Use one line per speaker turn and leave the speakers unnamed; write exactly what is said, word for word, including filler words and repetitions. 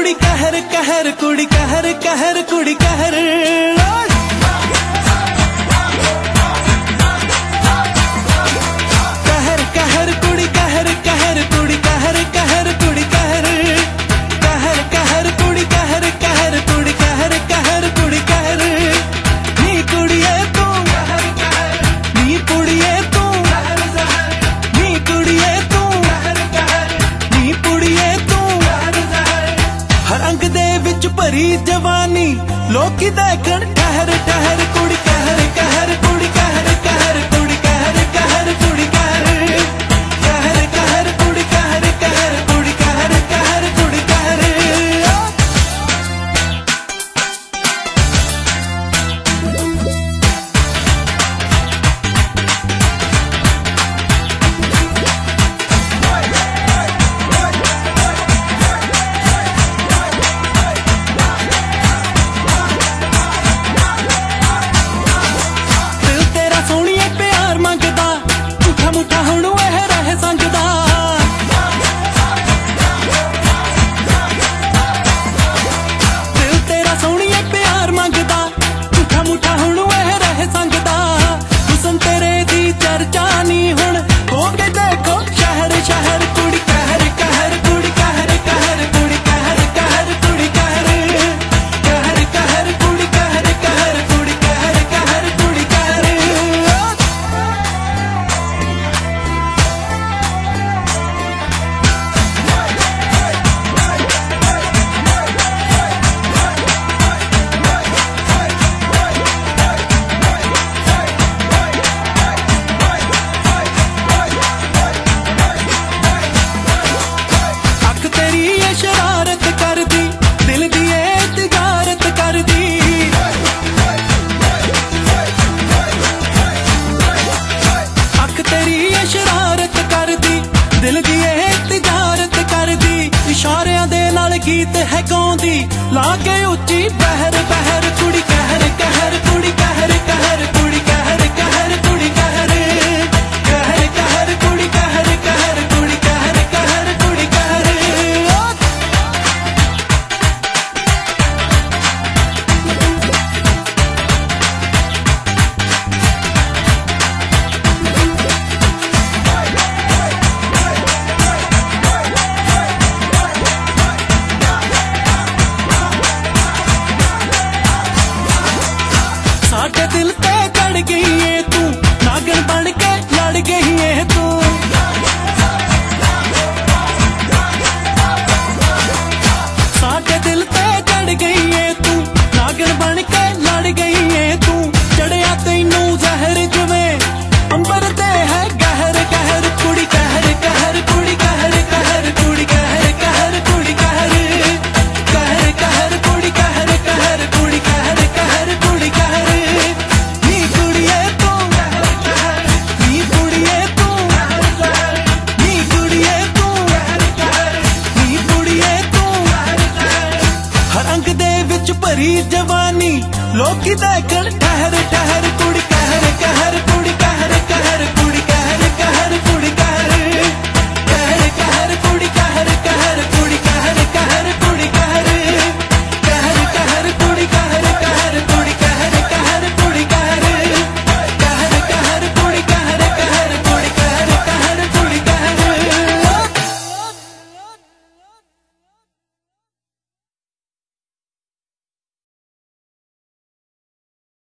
कुड़ी कहर कहर कुड़ी कहर कहर कुड़ी कहर कहर कहर कुड़ी कहर कहर कुड़ी कहर कहर कुड़ी कहर कहर कहर कुड़ी कहर कहर कुड़ी कहर कहर कुड़ी कहर नी कुड़िए तू नी कुड़िए तू नी कुड़िए तू नी कुड़िए तू हर अंग दे विच भरी जवानी लोकी देखण ठहर ठहर कुड़ी कहर कहर कुड़ी कहर कहर कुड़ी कहर कहर कुड़ी कहर कहर कहर कुड़ी कहर कहर कुड़ी कहर कहर कुड़ी कहर दिल दी ए तिजारत कर दी इशारियां दे नाल गीत है गाउंदी लागे उच्ची बहर बहर कुड़ी कहर कहर कुड़ी कहर